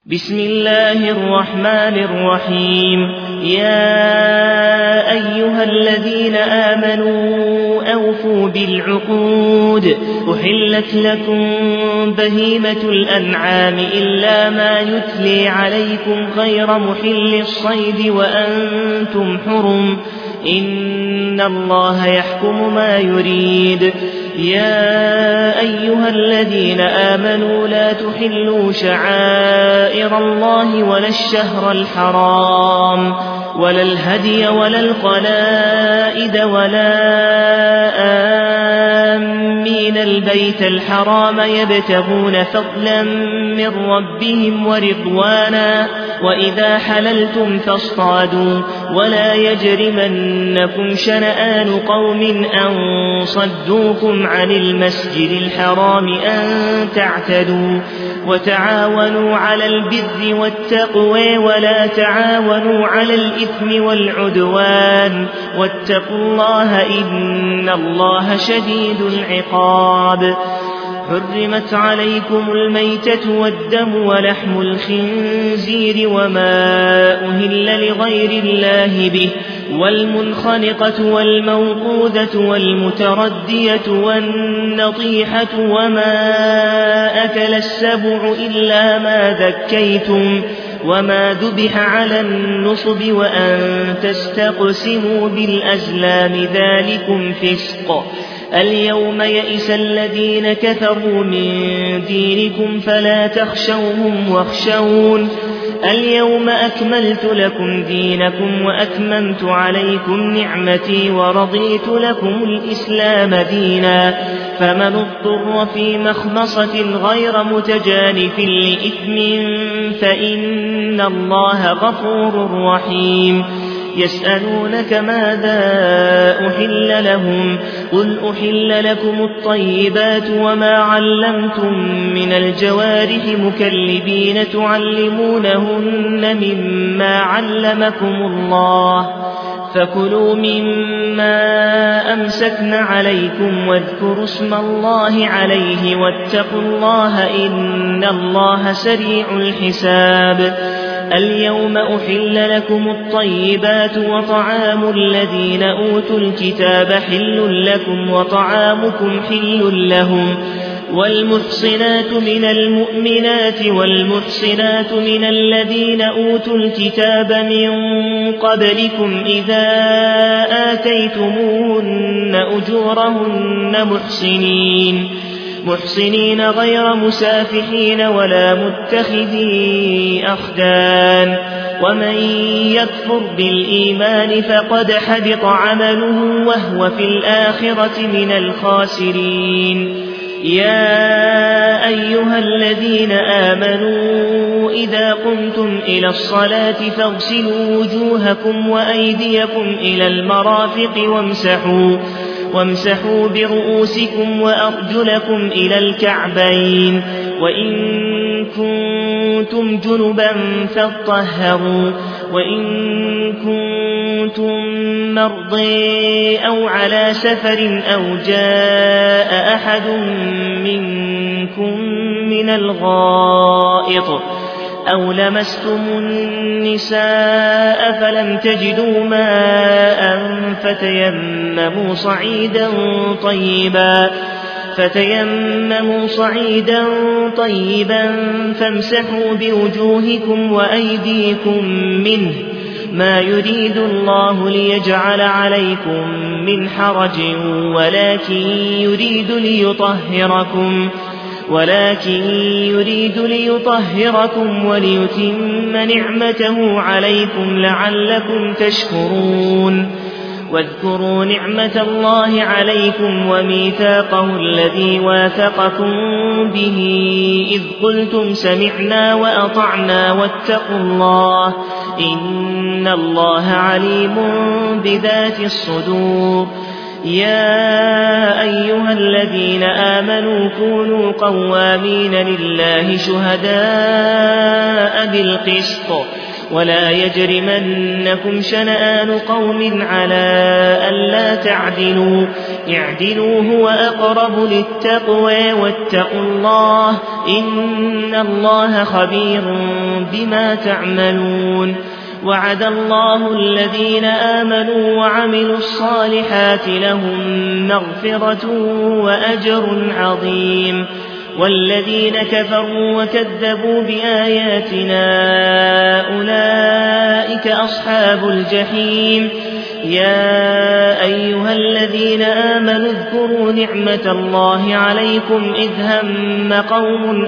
بسم الله الرحمن الرحيم. يا أيها الذين آمنوا أوفوا بالعقود. أحلت لكم بهيمة الأنعام إلا ما يتلي عليكم غير محل الصيد وأنتم حرم، إن الله يحكم ما يريد. يا أيها الذين آمنوا لا تحلوا شعائر الله ولا الشهر الحرام ولا الهدي ولا القلائد ولا آمين البيت الحرام يبتغون فضلا من ربهم ورضوانا، وإذا حللتم فاصطادوا، ولا يجرمنكم شنآن قوم أن صدوكم عن المسجد الحرام أن تعتدوا، وتعاونوا على البر والتقوى ولا تعاونوا على الإثم والعدوان، واتقوا الله إن الله شديد العقاب. حرمت عليكم الميتة والدم ولحم الخنزير وما أهل لغير الله به، والمنخنقة والموقوذة والمتردية والنطيحة وما أكل السبع إلا ما ذكيتم وما ذبح على النصب وأن تستقسموا بالأزلام، ذلكم فسق. اليوم يئس الذين كفروا من دينكم فلا تخشوهم واخشون. اليوم أكملت لكم دينكم وأتممت عليكم نعمتي ورضيت لكم الإسلام دينا، فمن اضطر في مخمصة غير متجانف لإثم فإن الله غفور رحيم. يسألونك ماذا أحل لهم، قل أحل لكم الطيبات وما علمتم من الجوارح مكلبين تعلمونهن مما علمكم الله، فكلوا مما أمسكن عليكم واذكروا اسم الله عليه واتقوا الله إن الله سريع الحساب. اليوم أحل لكم الطيبات وطعام الذين أوتوا الكتاب حل لكم وطعامكم حل لهم، والمحصنات من المؤمنات والمحصنات من الذين أوتوا الكتاب من قبلكم إذا آتيتموهن أجورهن محصنين غير مسافحين ولا متخذي أخدان، ومن يكفر بالإيمان فقد حبط عمله وهو في الآخرة من الخاسرين. يا أيها الذين آمنوا إذا قمتم إلى الصلاة فاغسلوا وجوهكم وأيديكم إلى المرافق وامسحوا برؤوسكم وأرجلكم إلى الكعبين، وإن كنتم جنبا فاطهروا، وإن كنتم مرضى أو على سفر أو جاء أحد منكم من الغائط أو لمستم النساء فلم تجدوا ماء فتيمموا صعيدا طيبا فامسحوا بوجوهكم وأيديكم منه، ما يريد الله ليجعل عليكم من حرج ولكن يريد ليطهركم وليتم نعمته عليكم لعلكم تشكرون. واذكروا نعمة الله عليكم وميثاقه الذي واثقكم به إذ قلتم سمعنا وأطعنا واتقوا الله إن الله عليم بذات الصدور. يا أيها الذين آمنوا كونوا قوامين لله شهداء بالقسط، ولا يجرمنكم شنآن قوم على ألا تعدلوا، اعدلوا هو أقرب للتقوى واتقوا الله إن الله خبير بما تعملون وعد الله الذين آمنوا وعملوا الصالحات لهم مغفرة وأجر عظيم والذين كفروا وكذبوا بآياتنا أولئك أصحاب الجحيم يا أيها الذين آمنوا اذكروا نعمة الله عليكم إذ هم قوم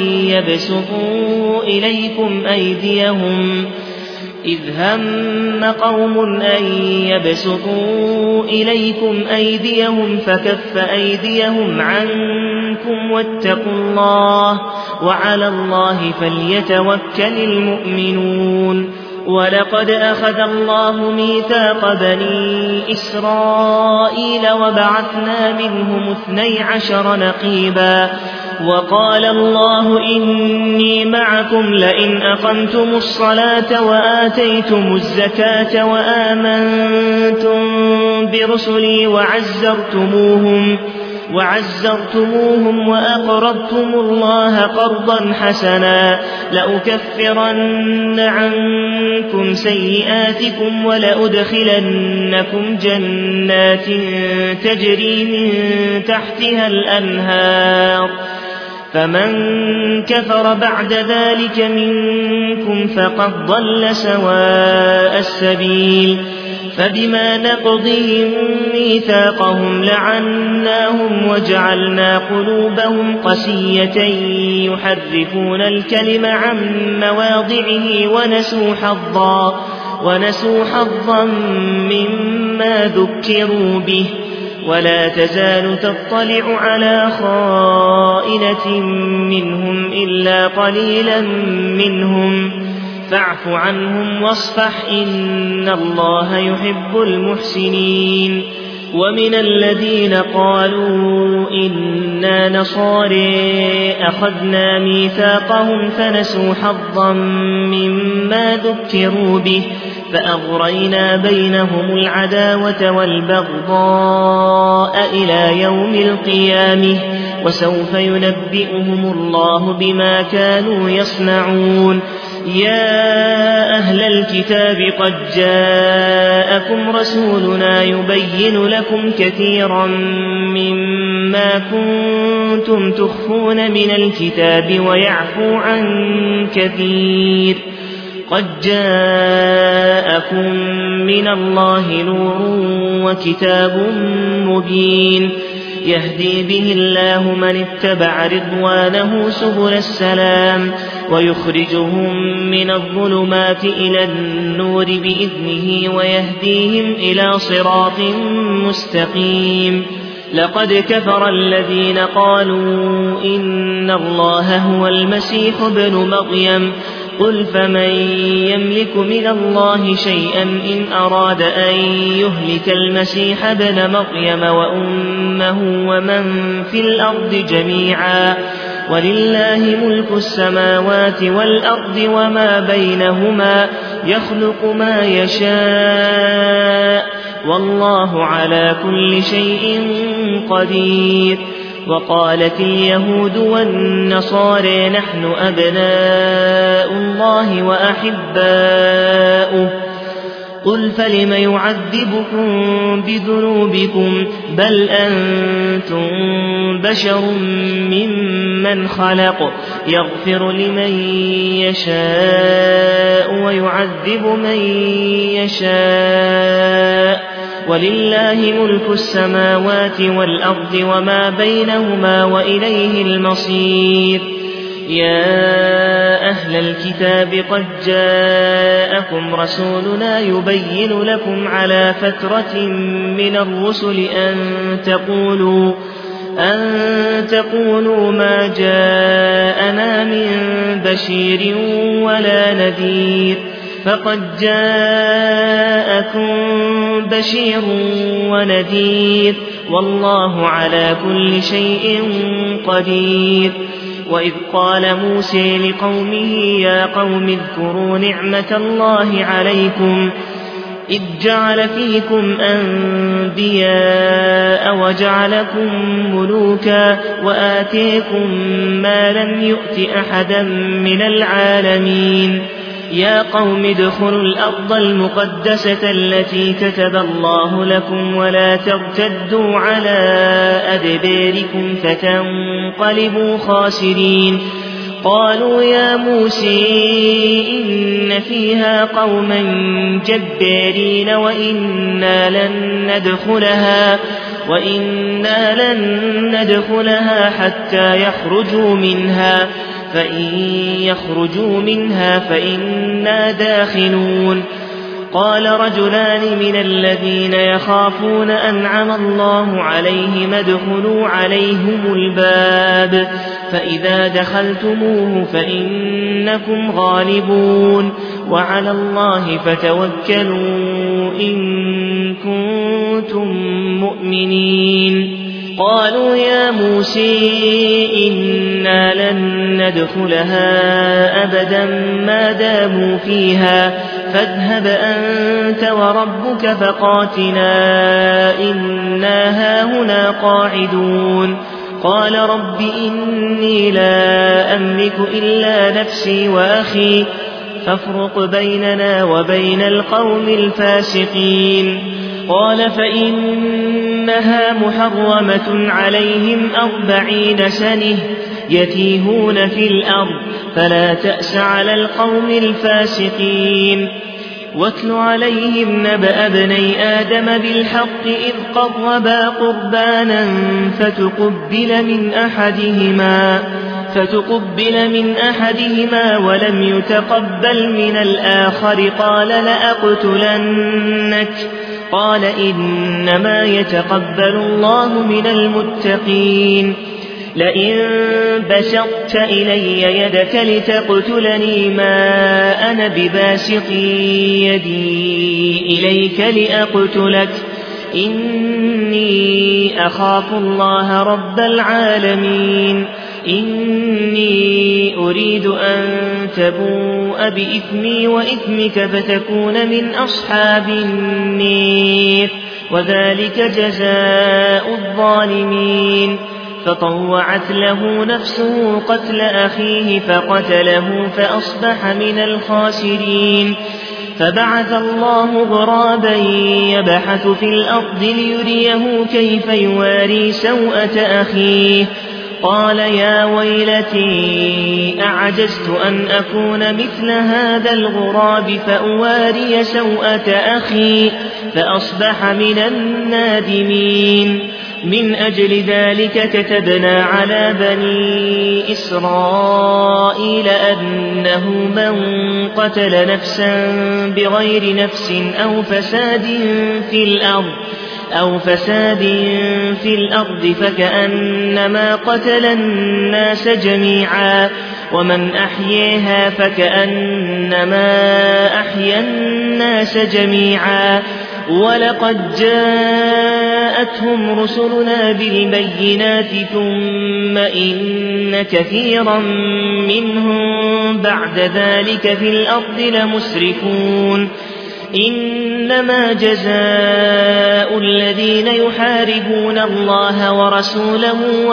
أن يبسطوا إليكم أيديهم فكف أيديهم عنكم واتقوا الله وعلى الله فليتوكل المؤمنون ولقد أخذ الله ميثاق بني إسرائيل وبعثنا منهم 12 نقيبا وقال الله إني معكم لئن أقمتم الصلاة وآتيتم الزكاة وآمنتم برسلي وعزرتموهم وأقرضتم الله قرضا حسنا لأكفرن عنكم سيئاتكم ولأدخلنكم جنات تجري من تحتها الأنهار فمن كفر بعد ذلك منكم فقد ضل سواء السبيل فبما نقضهم ميثاقهم لعناهم وجعلنا قلوبهم قسية يحرفون الكلم عن مواضعه ونسوا حظا مما ذكروا به ولا تزال تطلع على خائنة منهم إلا قليلا منهم فاعف عنهم واصفح إن الله يحب المحسنين ومن الذين قالوا إنا نصارى أخذنا ميثاقهم فنسوا حظا مما ذكروا به فأغرينا بينهم العداوة والبغضاء إلى يوم القيامة وسوف ينبئهم الله بما كانوا يصنعون يا أهل الكتاب قد جاءكم رسولنا يبين لكم كثيرا مما كنتم تخفون من الكتاب ويعفو عن كثير قد جاءكم من الله نور وكتاب مبين يهدي به الله من اتبع رضوانه سبل السلام ويخرجهم من الظلمات إلى النور بإذنه ويهديهم إلى صراط مستقيم لقد كفر الذين قالوا إن الله هو المسيح ابن مريم قل فمن يملك من الله شيئا إن أراد أن يهلك المسيح ابن مريم وأمه ومن في الأرض جميعا ولله ملك السماوات والأرض وما بينهما يخلق ما يشاء والله على كل شيء قدير وقالت اليهود والنصارى نحن أبناء الله وأحباؤه قل فلم يعذبكم بذنوبكم بل أنتم بشر ممن خلق يغفر لمن يشاء ويعذب من يشاء ولله ملك السماوات والأرض وما بينهما وإليه المصير يا أهل الكتاب قد جاءكم رسولنا يبين لكم على فترة من الرسل أن تقولوا ما جاءنا من بشير ولا نذير فقد جاءكم بشير ونذير والله على كل شيء قدير وإذ قال موسى لقومه يا قوم اذكروا نعمة الله عليكم إذ جعل فيكم أنبياء وجعلكم ملوكا وآتيكم ما لم يؤت أحدا من العالمين يا قوم ادخلوا الأرض المقدسة التي كتب الله لكم ولا ترتدوا على أدباركم فتنقلبوا خاسرين قالوا يا موسى إن فيها قوما جبارين وإنا لن ندخلها حتى يخرجوا منها فإن يخرجوا منها فإنا داخلون قال رجلان من الذين يخافون أنعم الله عليهم ادخلوا عليهم الباب فإذا دخلتموه فإنكم غالبون وعلى الله فتوكلوا إن كنتم مؤمنين قالوا يا موسى إنا لن ندخلها أبدا ما داموا فيها فاذهب أنت وربك فقاتلا إنا هاهنا قاعدون قال رب إني لا أملك إلا نفسي وأخي فافرق بيننا وبين القوم الفاسقين قال فإنها محرمة عليهم 40 سنة يتيهون في الأرض فلا تأس على القوم الفاسقين واتل عليهم نبأ ابني آدم بالحق إذ قربا قربانا فتقبل من أحدهما ولم يتقبل من الآخر قال لأقتلنك قال إنما يتقبل الله من المتقين لئن بسطت إلي يدك لتقتلني ما أنا بباسط يدي إليك لأقتلك إني أخاف الله رب العالمين إني أريد أن تبوء بإثمي وإثمك فتكون من أصحاب النير وذلك جزاء الظالمين فطوعت له نفسه قتل أخيه فقتله فأصبح من الخاسرين فبعث الله غرابا يبحث في الأرض ليريه كيف يواري سوءة أخيه قال يا ويلتي أعجزت أن أكون مثل هذا الغراب فأواري سوءة أخي فأصبح من النادمين من أجل ذلك كتبنا على بني إسرائيل أنه من قتل نفسا بغير نفس أو فساد في الأرض فكأنما قتل الناس جميعا ومن أحييها فكأنما أحيا الناس جميعا ولقد جاءتهم رسلنا بالبينات ثم إن كثيرا منهم بعد ذلك في الأرض لمسرفون إنما جزاء الذين يحاربون الله ورسوله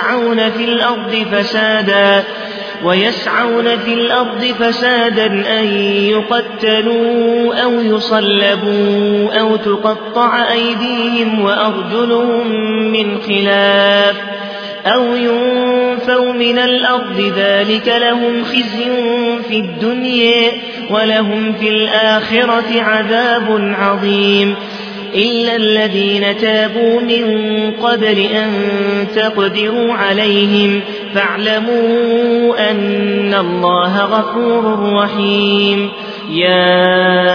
ويسعون في الأرض فسادا أن يقتلوا أو يصلبوا أو تقطع أيديهم وأرجلهم من خلاف أو ينفوا من الأرض ذلك لهم خزي في الدنيا ولهم في الآخرة عذاب عظيم إلا الذين تابوا من قبل أن تقدروا عليهم فاعلموا أن الله غفور رحيم يا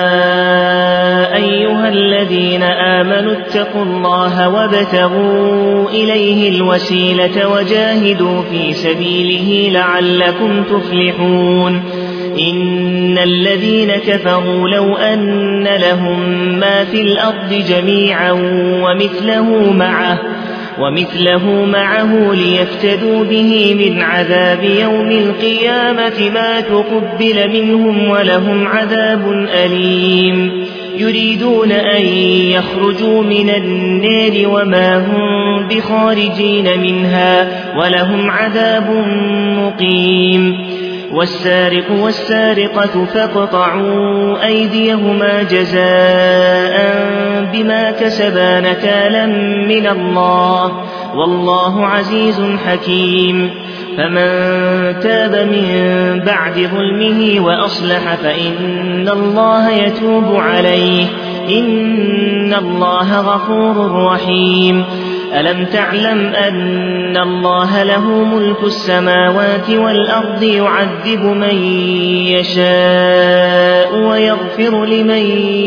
أيها الذين آمنوا اتقوا الله وابتغوا إليه الوسيلة وجاهدوا في سبيله لعلكم تفلحون إن الذين كفروا لو أن لهم ما في الأرض جميعا ومثله معه ليفتدوا به من عذاب يوم القيامة ما تقبل منهم ولهم عذاب أليم يريدون أن يخرجوا من النار وما هم بخارجين منها ولهم عذاب مقيم والسارق والسارقة فاقطعوا أيديهما جزاء بما كسبا نكالا من الله والله عزيز حكيم فمن تاب من بعد ظلمه وأصلح فإن الله يتوب عليه إن الله غفور رحيم ألم تعلم أن الله له ملك السماوات والأرض يعذب من يشاء ويغفر لمن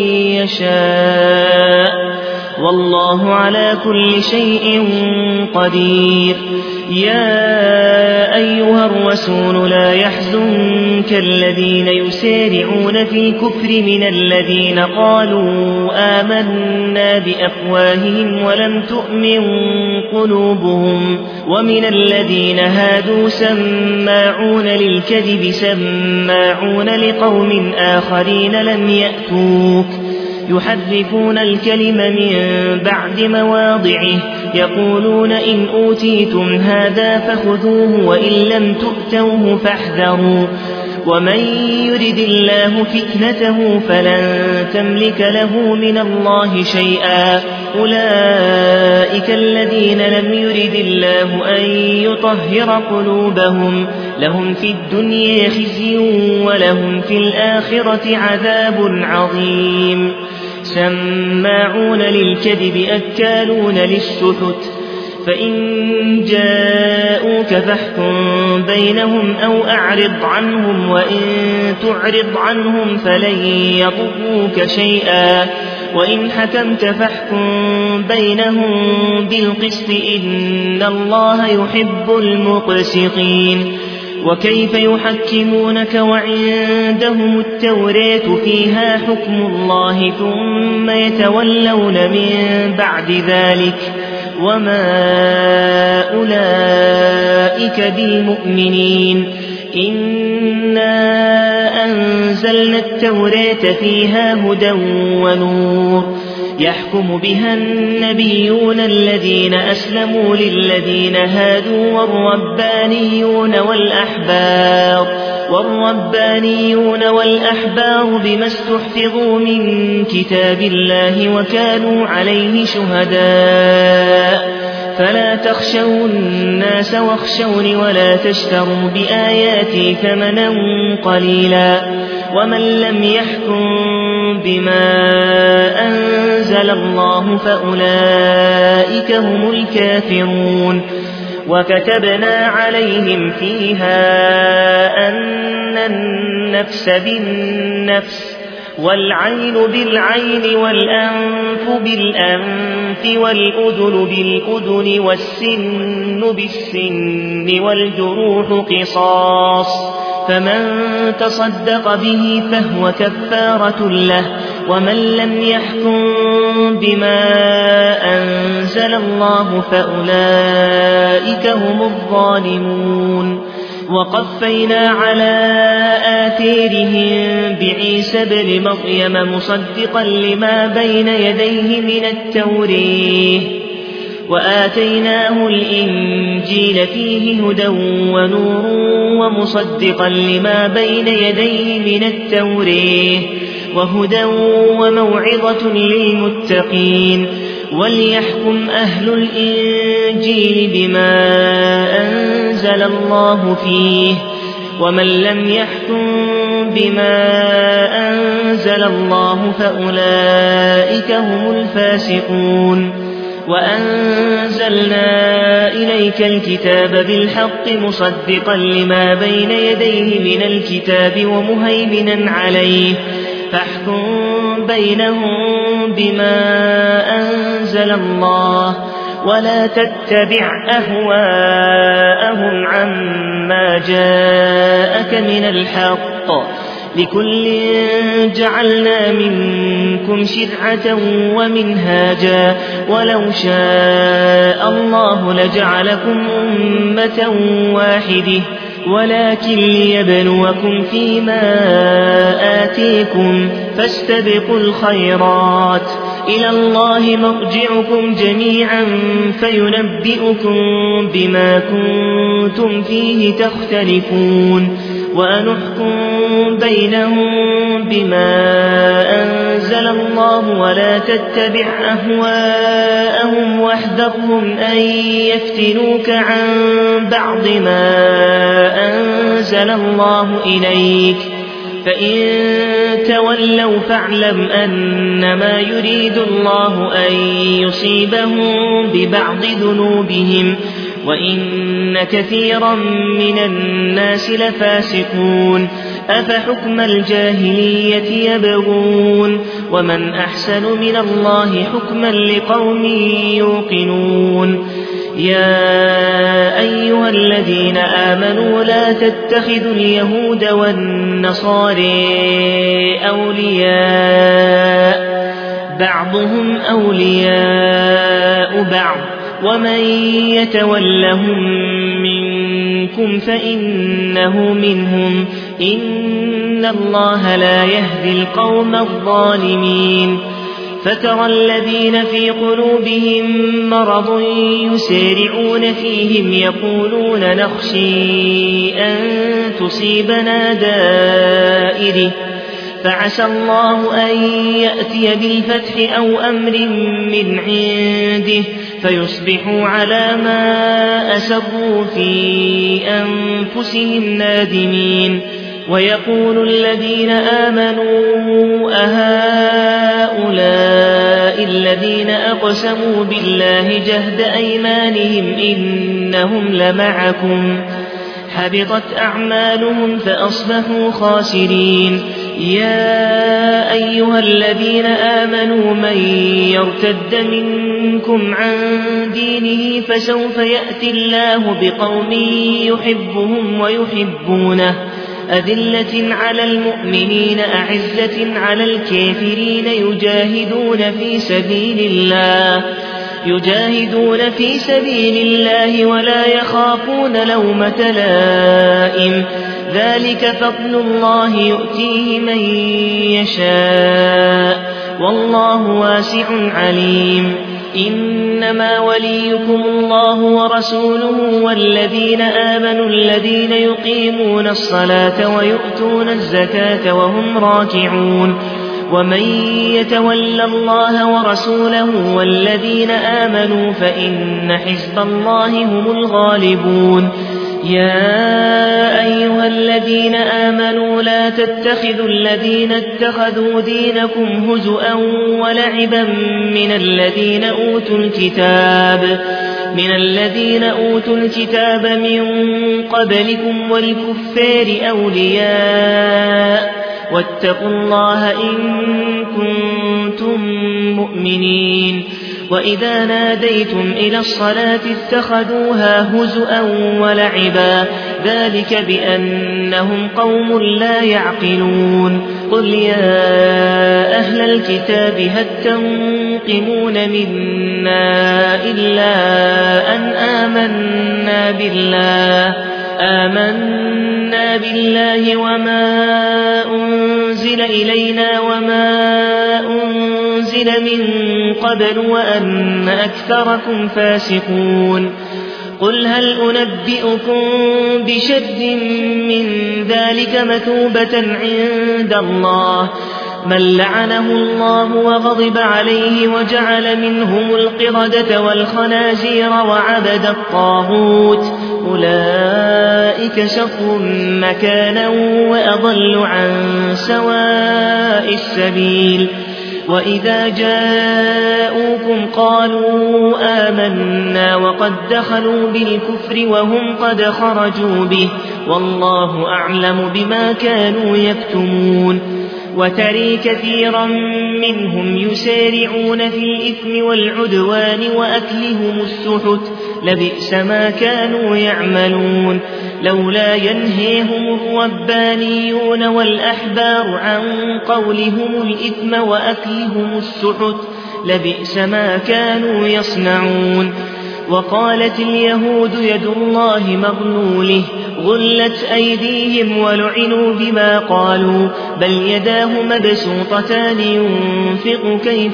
يشاء والله على كل شيء قدير يا أيها الرسول لا يحزنك الذين يسارعون في الكفر من الذين قالوا آمنا بأفواههم ولم تؤمن قلوبهم ومن الذين هادوا سماعون للكذب سماعون لقوم آخرين لم يأتوك يحرفون الكلم من بعد مواضعه يقولون إن أوتيتم هذا فخذوه وإن لم تؤتوه فاحذروا ومن يرد الله فتنته فلن تملك له من الله شيئا أولئك الذين لم يرد الله أن يطهر قلوبهم لهم في الدنيا خزي ولهم في الآخرة عذاب عظيم سماعون للكذب أكالون للسحت فإن جاءوك فاحكم بينهم أو أعرض عنهم وإن تعرض عنهم فلن يضروك شيئا وإن حكمت فاحكم بينهم بالقسط إن الله يحب المقسطين وكيف يحكمونك وعندهم التوراة فيها حكم الله ثم يتولون من بعد ذلك وما أولئك بالمؤمنين إنا أنزلنا التوراة فيها هدى ونور يحكم بها النبيون الذين أسلموا للذين هادوا والربانيون والأحبار بما استحفظوا من كتاب الله وكانوا عليه شهداء فلا تخشوا الناس واخشوني ولا تشتروا بآياتي ثمنا قليلا ومن لم يحكم بما أنزل الله فأولئك هم الكافرون وكتبنا عليهم فيها أن النفس بالنفس والعين بالعين والأنف بالأنف والأذن بالأذن والسن بالسن والجروح قصاص فمن تصدق به فهو كفارة له ومن لم يحكم بما أنزل الله فأولئك هم الظالمون وقفينا على آثارهم بعيسى ابن مريم مصدقا لما بين يديه من التوراة وآتيناه الإنجيل فيه هدى ونور ومصدقا لما بين يديه من التوراة وهدى وموعظة للمتقين وليحكم أهل الإنجيل بما أنزل الله فيه ومن لم يحكم بما أنزل الله فأولئك هم الفاسقون وأنزلنا إليك الكتاب بالحق مصدقا لما بين يديه من الكتاب ومهيمنا عليه فاحكم بينهم بما أنزل الله ولا تتبع أهواءهم عما جاءك من الحق لكل جعلنا منكم شرعة ومنهاجا ولو شاء الله لجعلكم أمة واحدة ولكن ليبلوكم فيما آتيكم فاستبقوا الخيرات إلى الله مرجعكم جميعا فينبئكم بما كنتم فيه تختلفون وأنحكم بينهم بما أنزل الله ولا تتبع أهواءهم واحذرهم أن يفتنوك عن بعض ما أنزل الله إليك فإن تولوا فاعلم أنما يريد الله أن يصيبهم ببعض ذنوبهم وإن كثيرا من الناس لفاسقون أفحكم الجاهلية يبغون ومن أحسن من الله حكما لقوم يوقنون يا أيها الذين آمنوا لا تتخذوا اليهود والنصارى أولياء بعضهم أولياء بعض ومن يتولهم منكم فإنه منهم إن الله لا يهدي القوم الظالمين فترى الذين في قلوبهم مرض يسارعون فيهم يقولون نخشى أن تصيبنا دائرة فعسى الله أن يأتي بالفتح أو أمر من عنده فيصبحوا على ما أسروا في أنفسهم نادمين ويقول الذين آمنوا أهؤلاء الذين أقسموا بالله جهد أيمانهم إنهم لمعكم حبطت أعمالهم فأصبحوا خاسرين يا أيها الذين آمنوا من يرتد منكم عن دينه فسوف يأتي الله بقوم يحبهم ويحبونه أذلة على المؤمنين أعزة على الكافرين يجاهدون في سبيل الله ولا يخافون لومة لائم ذلك فضل الله يؤتيه من يشاء والله واسع عليم إنما وليكم الله ورسوله والذين آمنوا الذين يقيمون الصلاة ويؤتون الزكاة وهم راكعون ومن يتول الله ورسوله والذين آمنوا فإن حزب الله هم الغالبون يا أيها الذين آمنوا لا تتخذوا الذين اتخذوا دينكم هزؤا ولعبا من الذين أوتوا الكتاب من قبلكم والكفار أولياء واتقوا الله إن كنتم مؤمنين وإذا ناديتم إلى الصلاة اتخذوها هزؤا ولعبا ذلك بأنهم قوم لا يعقلون قل يا أهل الكتاب هل تنقمون منا إلا أن آمنا بالله وما أنزل إلينا وما أنزل من قبل وأن أكثركم فاسقون قل هل أنبئكم بشر من ذلك مثوبة عند الله من لعنه الله وغضب عليه وجعل منهم القردة والخنازير وعبد الطاغوت أولئك شر مكانا وأضل عن سواء السبيل وإذا جاءوكم قالوا آمنا وقد دخلوا بالكفر وهم قد خرجوا به والله أعلم بما كانوا يكتمون وترى كثيرا منهم يسارعون في الإثم والعدوان وأكلهم السحت لبئس ما كانوا يعملون لولا ينهيهم الربانيون والأحبار عن قولهم الإثم وأكلهم السحت لبئس ما كانوا يصنعون وقالت اليهود يد الله مغلوله غلت أيديهم ولعنوا بما قالوا بل يداه مبسوطتان ينفق كيف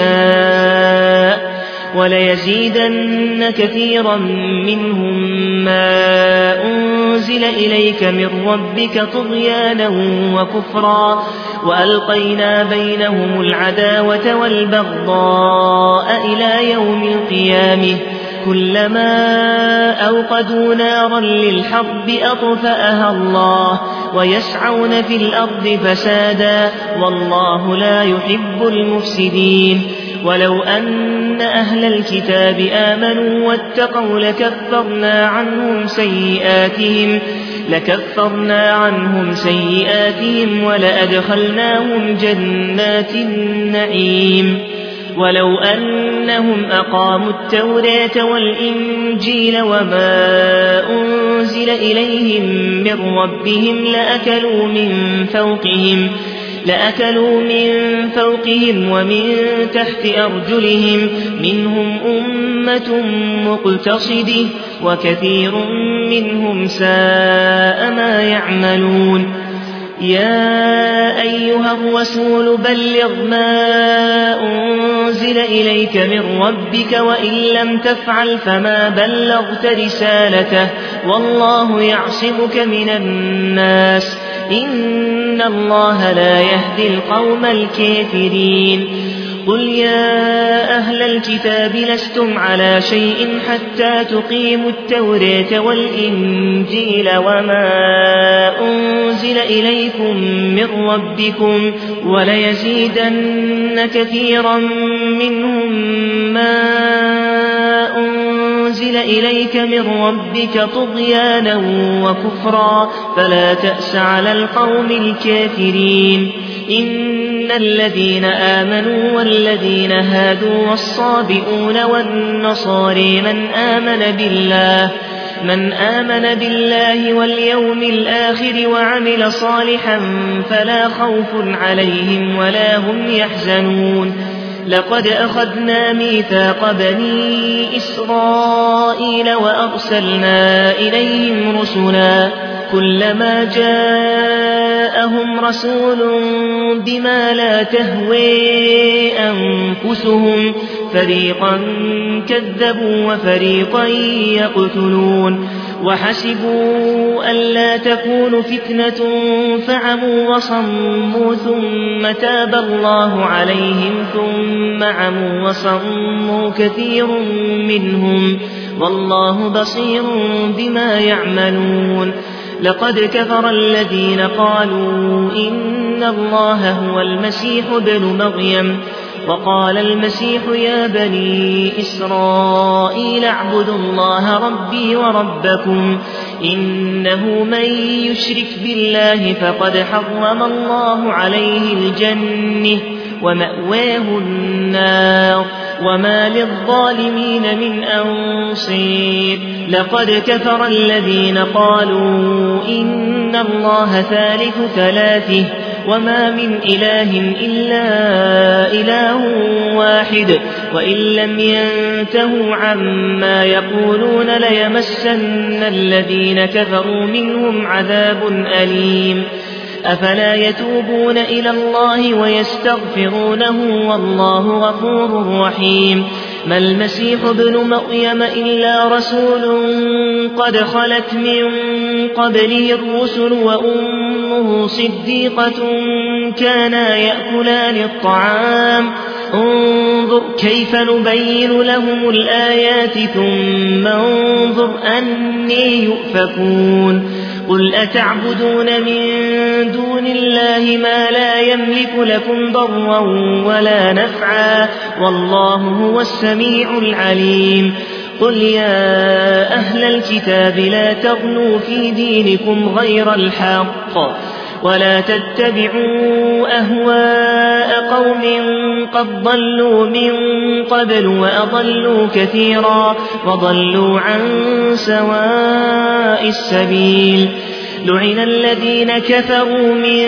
يشاء وليزيدن كثيرا منهم ما أنزل إليك من ربك طغيانا وكفرا وألقينا بينهم العداوة والبغضاء إلى يوم القيامة كلما أوقدوا نارا للحرب أطفأها الله ويسعون في الأرض فسادا والله لا يحب المفسدين ولو أن أهل الكتاب آمنوا واتقوا لكفرنا عنهم سيئاتهم ولأدخلناهم جنات النعيم ولو أنهم أقاموا التوراة والإنجيل وما أنزل إليهم من ربهم لأكلوا من فوقهم ومن تحت أرجلهم منهم أمة مقتصدة وكثير منهم ساء ما يعملون يا أيها الرسول بلغ ما أنزل إليك من ربك وإن لم تفعل فما بلغت رسالته والله يعصمك من الناس إن الله لا يهدي القوم الكافرين قل يا أهل الكتاب لستم على شيء حتى تقيموا التوراة والإنجيل وما أنزل إليكم من ربكم وليزيدن كثيرا منهم ما أنزل إليك من ربك طغيانا وكفرا فلا تأس على القوم الكافرين إن الذين آمنوا والذين هادوا والصابئون والنصارى من آمن بالله واليوم الآخر وعمل صالحا فلا خوف عليهم ولا هم يحزنون لقد أخذنا ميثاق بني إسرائيل وأرسلنا إليهم رسلا كلما جاءهم رسول بما لا تهوي أنفسهم فريقا كذبوا وفريقا يقتلون وحسبوا ألا تكون فتنة فعموا وصموا ثم تاب الله عليهم ثم عموا وصموا كثير منهم والله بصير بما يعملون لقد كفر الذين قالوا إن الله هو المسيح ابن مريم وقال المسيح يا بني إسرائيل اعبدوا الله ربي وربكم إنه من يشرك بالله فقد حرم الله عليه الجنة ومأواه النار وما للظالمين من أنصير لقد كفر الذين قالوا إن الله ثالث ثلاثه وما من إله إلا إله واحد وإن لم ينتهوا عما يقولون ليمسن الذين كفروا منهم عذاب أليم أفلا يتوبون إلى الله ويستغفرونه والله غفور رحيم ما المسيح ابن مريم إلا رسول قد خلت من قبله الرسل وأمه صديقة كانا يأكلان الطعام انظر كيف نبين لهم الآيات ثم انظر أني يؤفكون قل أتعبدون من دون الله ما لا يملك لكم ضرا ولا نفعا والله هو السميع العليم قل يا أهل الكتاب لا تغلوا في دينكم غير الحق ولا تتبعوا أهواء قوم قد ضلوا من قبل وأضلوا كثيرا وضلوا عن سواء السبيل لعن الذين كفروا من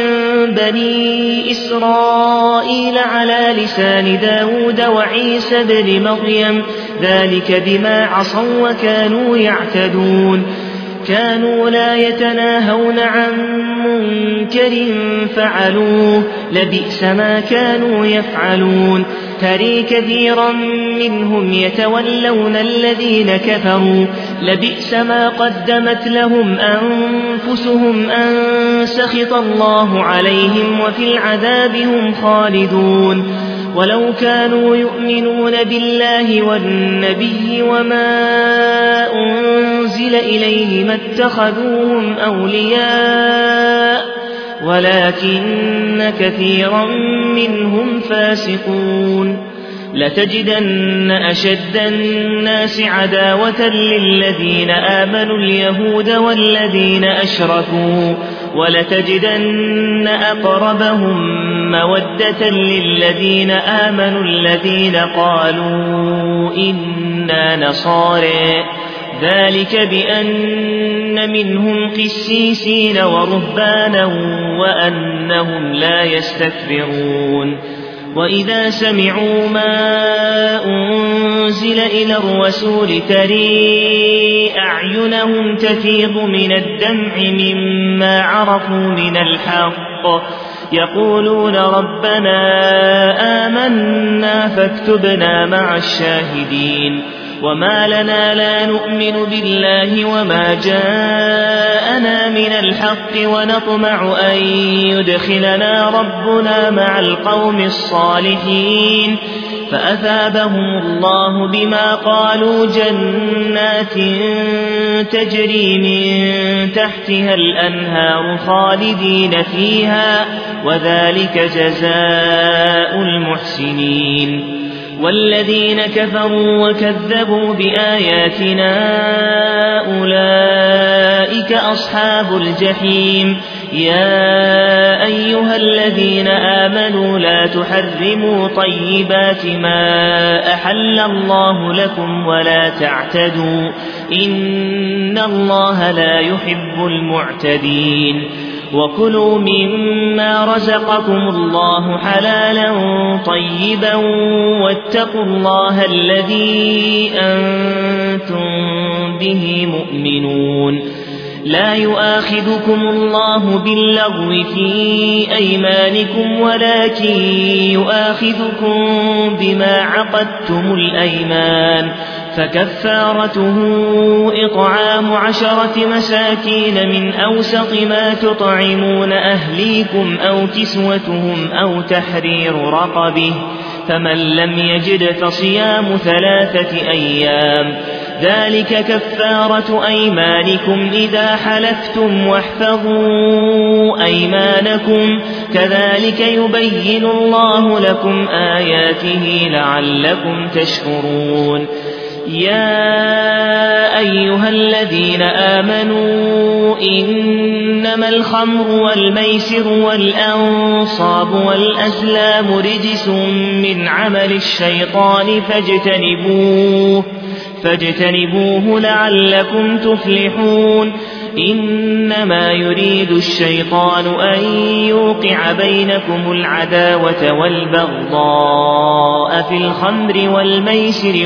بني إسرائيل على لسان داود وعيسى بن مريم ذلك بما عصوا وكانوا يعتدون كانوا لا يتناهون عن منكر فعلوه لبئس ما كانوا يفعلون ترى كثيرا منهم يتولون الذين كفروا لبئس ما قدمت لهم أنفسهم أن سخط الله عليهم وفي العذاب هم خالدون ولو كانوا يؤمنون بالله والنبي وما أنزل إليه ما اتخذوهم أولياء ولكن كثيرا منهم فاسقون لتجدن أشد الناس عداوة للذين آمنوا اليهود والذين أشركوا ولتجدن أقربهم مودة للذين آمنوا الذين قالوا إنا نصارى ذلك بأن منهم قسيسين ورهبانا وأنهم لا يستكبرون وإذا سمعوا ما أنزل إلى الرسول ترى أعينهم تفيض من الدمع مما عرفوا من الحق يقولون ربنا آمنا فاكتبنا مع الشاهدين وما لنا لا نؤمن بالله وما جاءنا من الحق ونطمع أن يدخلنا ربنا مع القوم الصالحين فأثابهم الله بما قالوا جنات تجري من تحتها الأنهار خالدين فيها وذلك جزاء المحسنين والذين كفروا وكذبوا بآياتنا أولئك أصحاب الجحيم يا أيها الذين آمنوا لا تحرموا طيبات ما أحل الله لكم ولا تعتدوا إن الله لا يحب المعتدين وكلوا مما رزقكم الله حلالا طيبا واتقوا الله الذي أنتم به مؤمنون لا يؤاخذكم الله باللغو في أيمانكم ولكن يؤاخذكم بما عقدتم الأيمان فكفارته إطعام 10 مساكين من أوسط ما تطعمون أهليكم أو كسوتهم أو تحرير رقبه فمن لم يجد فصيام 3 أيام ذلك كفارة أيمانكم إذا حلفتم واحفظوا أيمانكم كذلك يبين الله لكم آياته لعلكم تشكرون يا أيها الذين آمنوا إنما الخمر والميسر والأنصاب والأزلام رجس من عمل الشيطان فاجتنبوه لعلكم تفلحون إنما يريد الشيطان أن يوقع بينكم العداوة والبغضاء في الخمر والميسر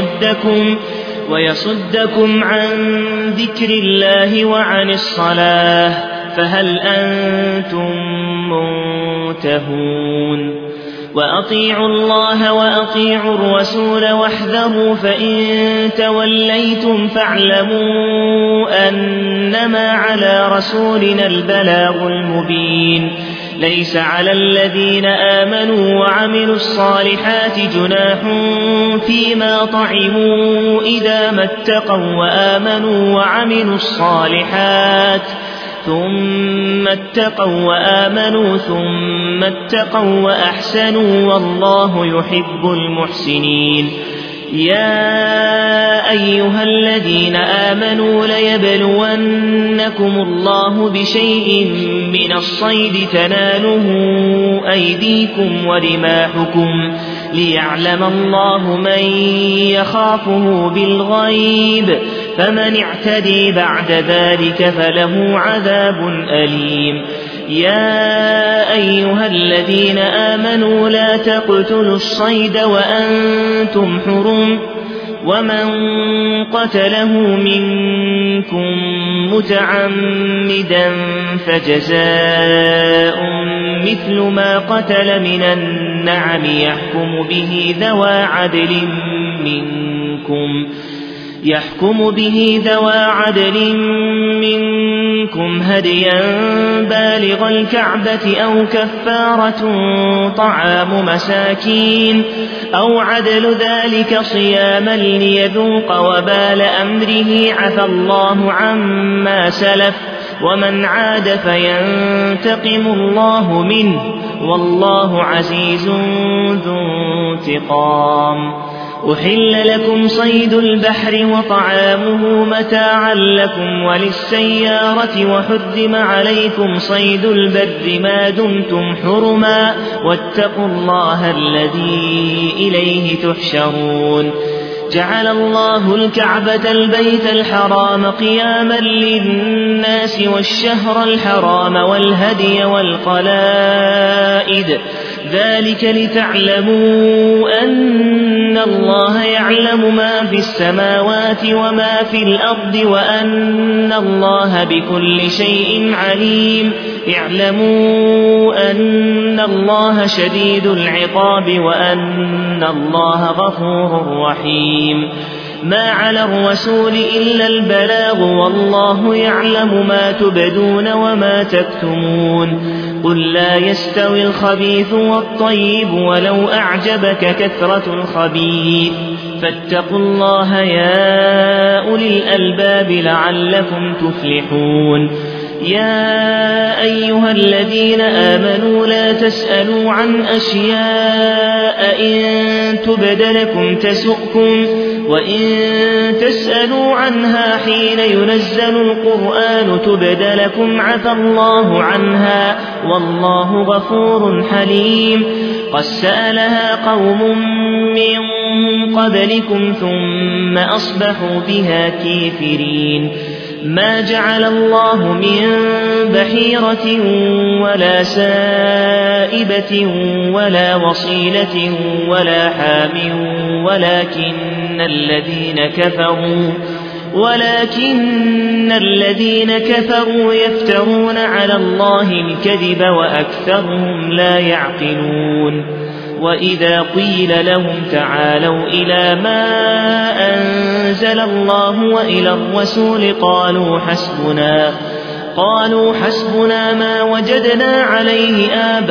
ويصدكم عن ذكر الله وعن الصلاة فهل أنتم منتهون وأطيعوا الله وأطيعوا الرسول واحذروا فإن توليتم فاعلموا أنما على رسولنا البلاغ المبين ليس على الذين آمنوا وعملوا الصالحات جناح فيما طعموا إذا ما اتقوا وآمنوا وعملوا الصالحات ثم اتقوا وآمنوا ثم اتقوا وأحسنوا والله يحب المحسنين يا أيها الذين آمنوا ليبلونكم الله بشيء من الصيد تناله أيديكم ورماحكم ليعلم الله من يخافه بالغيب فمن اعتدي بعد ذلك فله عذاب أليم يا أيها الذين آمنوا لا تقتلوا الصيد وأنتم حرم ومن قتله منكم متعمدا فجزاء مثل ما قتل من النعم يحكم به ذوى عدل منكم هديا بالغ الكعبة أو كفارة طعام مساكين أو عدل ذلك صياما ليذوق وبال أمره عفى الله عما سلف ومن عاد فينتقم الله منه والله عزيز ذو انتقام. أحل لكم صيد البحر وطعامه متاعا لكم وللسيارة وحرم عليكم صيد البر ما دمتم حرما واتقوا الله الذي إليه تحشرون. جعل الله الكعبة البيت الحرام قياما للناس والشهر الحرام والهدي والقلائد ذلك لتعلموا أن الله يعلم ما في السماوات وما في الأرض وأن الله بكل شيء عليم. اعلموا أن الله شديد العقاب وأن الله غفور رحيم. ما على الرسول إلا البلاغ والله يعلم ما تبدون وما تكتمون. قل لا يستوي الخبيث والطيب ولو أعجبك كثرة الخبيث فاتقوا الله يا أولي الألباب لعلكم تفلحون. يا أيها الذين آمنوا لا تسألوا عن أشياء إن تبد لكم تسؤكم وإن تسألوا عنها حين ينزل القرآن تبد لكم عفى الله عنها والله غفور حليم. قد سألها قوم من قبلكم ثم أصبحوا بها كافرين. ما جعل الله من بحيرة ولا سائبة ولا وصيلة ولا حام ولكن الذين كفروا يفترون على الله الكذب وأكثرهم لا يعقلون. وإذا قيل لهم تعالوا إلى ما أنزل الله وإلى الرسول قالوا حسبنا ما وجدنا عليه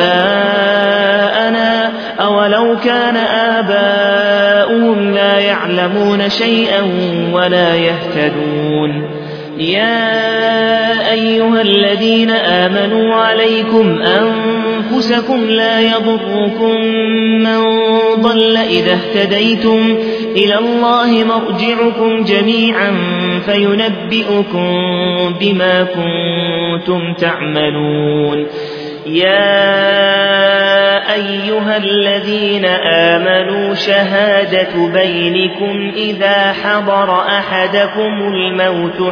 آباءنا أولو كان آباؤهم لا يعلمون شيئا ولا يهتدون. يا أيها الذين آمنوا عليكم أنفسكم لا يضركم من ضل إذا اهتديتم إلى الله مرجعكم جميعا فينبئكم بما كنتم تعملون. يا أيها الذين آمنوا شهادة بينكم إذا حضر أحدكم الموت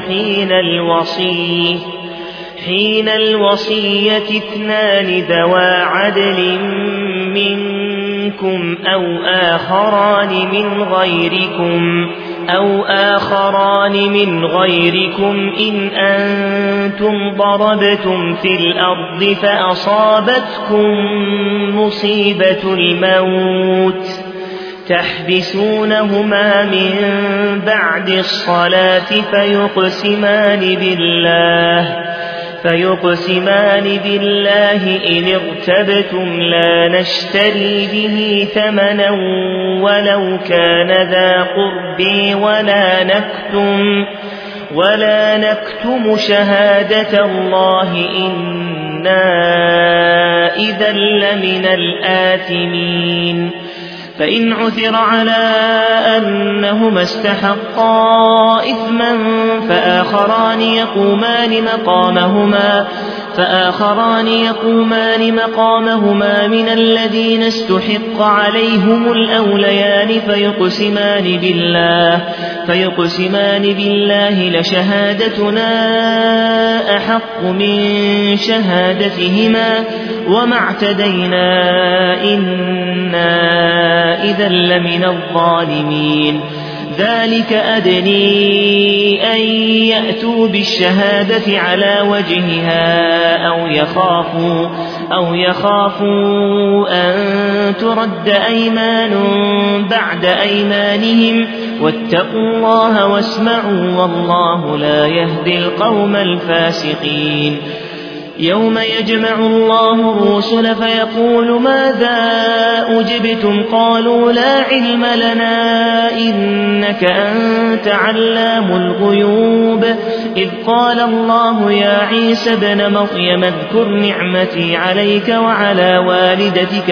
حين الوصية اثنان ذوى عدل منكم أو آخران من غيركم إن أنتم ضربتم في الأرض فأصابتكم مصيبة الموت تحبسونهما من بعد الصلاة فيقسمان بالله إن ارتبتم لا نشتري به ثمنا ولو كان ذا قرب ولا نكتم شهادة الله إنا إذا لمن الآثمين. فإن عثر على أنهما استحقا إثما فآخران يقومان مقامهما من الذين استحق عليهم الأوليان فيقسمان بالله لشهادتنا أحق من شهادتهما وما اعتدينا إنا إذا لمن الظالمين. ذلك أدني أن يأتوا بالشهادة على وجهها أو يخافوا أن ترد أيمان بعد أيمانهم واتقوا الله واسمعوا والله لا يهدي القوم الفاسقين يوم يجمع الله الرسل فيقول ماذا أجبتم قالوا لا علم لنا إنك أنت علام الغيوب إذ قال الله يا عيسى ابن مريم اذكر نعمتي عليك وعلى والدتك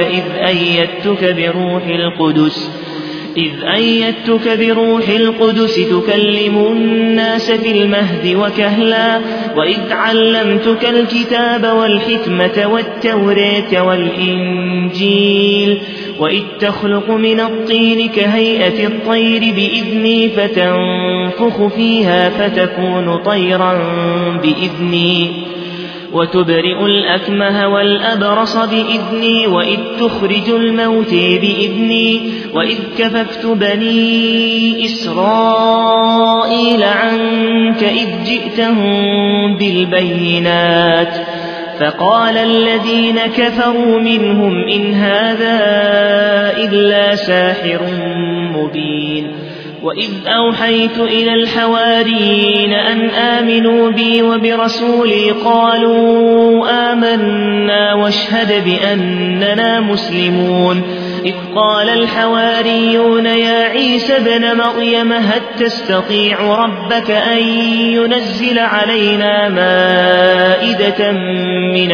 إذ أيدتك بروح القدس تكلم الناس في المهد وكهلا وإذ علمتك الكتاب والحكمة والتوراة والإنجيل وإذ تخلق من الطين كهيئة الطير بإذني فتنفخ فيها فتكون طيرا بإذني وتبرئ الأكمه والأبرص بإذني وإذ تخرج الموت بإذني وإذ كففت بني إسرائيل عنك إذ جئتهم بالبينات فقال الذين كفروا منهم إن هذا إلا ساحر مبين وإذ أوحيت إلى الحواريين أن آمنوا بي وبرسولي قالوا آمنا واشهد بأننا مسلمون إذ قال الحواريون يا عيسى ابن مريم هل تستطيع ربك أن ينزل علينا مائدة من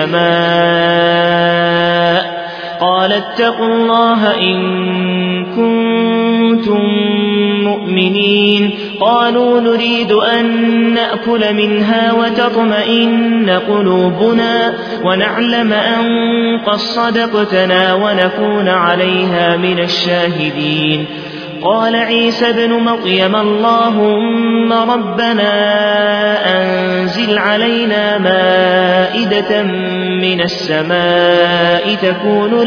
السماء قال اتقوا الله إن كنتم مؤمنين قالوا نريد أن نأكل منها وتطمئن قلوبنا ونعلم أن قد صدقتنا ونكون عليها من الشاهدين قال عيسى ابن مريم اللهم ربنا أنزل علينا مائدة من السماء تكون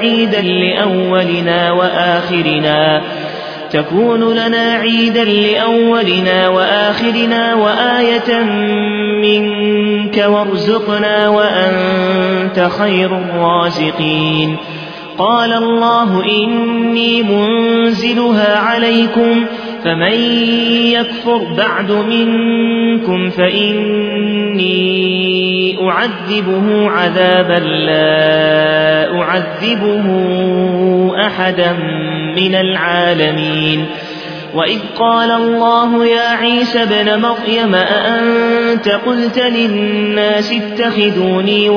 لنا عيدا لأولنا وآخرنا وآية منك وارزقنا وأنت خير الرازقين قال الله إني منزلها عليكم فمن يكفر بعد منكم فإني أعذبه عذابا لا أعذبه أحدا من العالمين وإذ قال الله يا عيسى ابن مريم أأنت قلت للناس اتخذوني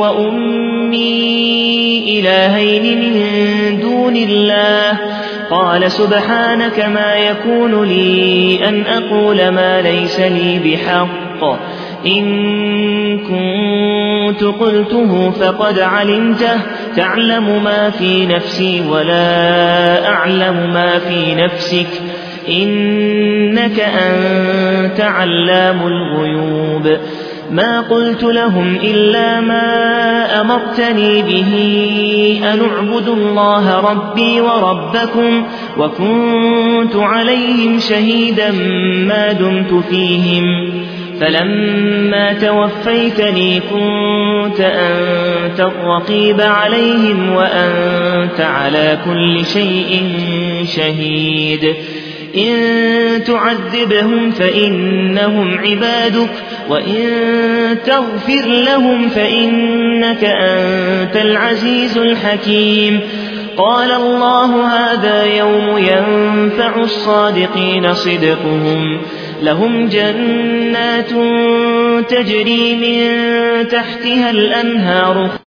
وأمي إلهين من دون الله قال سبحانك ما يكون لي أن أقول ما ليس لي بحق إن كنت قلته فقد علمته تعلم ما في نفسي ولا أعلم ما في نفسك إنك أنت علام الغيوب ما قلت لهم إلا ما أمرتني به أن اعبدوا الله ربي وربكم وكنت عليهم شهيدا ما دمت فيهم فلما توفيتني كنت أنت الرقيب عليهم وأنت على كل شيء شهيد إن تعذبهم فإنهم عبادك وإن تغفر لهم فإنك أنت العزيز الحكيم قال الله هذا يوم ينفع الصادقين صدقهم لهم جنات تجري من تحتها الأنهار